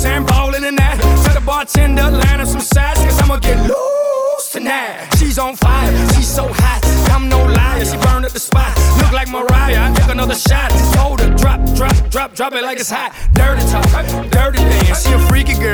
saying? Ballin' in that. Tell the bartender, line up some sides, cause I'ma get loose tonight. She's on fire, she's so hot, I'm no liar. She burned up the spot, look like Mariah. I took another shot, just told her, drop, drop, drop, drop it like it's hot. Dirty talk, dirty dance, she a freaky girl.